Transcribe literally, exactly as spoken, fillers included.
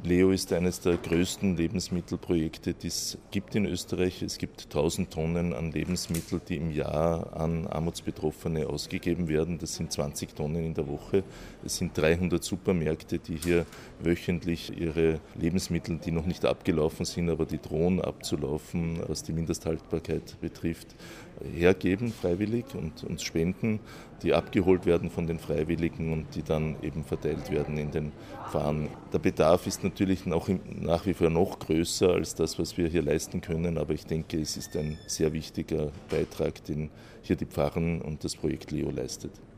Leo ist eines der größten Lebensmittelprojekte, die es gibt in Österreich. Es gibt tausend Tonnen an Lebensmitteln, die im Jahr an Armutsbetroffene ausgegeben werden. Das sind zwanzig Tonnen in der Woche. Es sind dreihundert Supermärkte, die hier wöchentlich ihre Lebensmittel, die noch nicht abgelaufen sind, aber die drohen abzulaufen, was die Mindesthaltbarkeit betrifft, hergeben freiwillig und uns spenden, die abgeholt werden von den Freiwilligen und die dann eben verteilt werden in den Pfarren. Der Bedarf ist natürlich noch nach wie vor noch größer als das, was wir hier leisten können, aber ich denke, es ist ein sehr wichtiger Beitrag, den hier die Pfarren und das Projekt Leo leistet.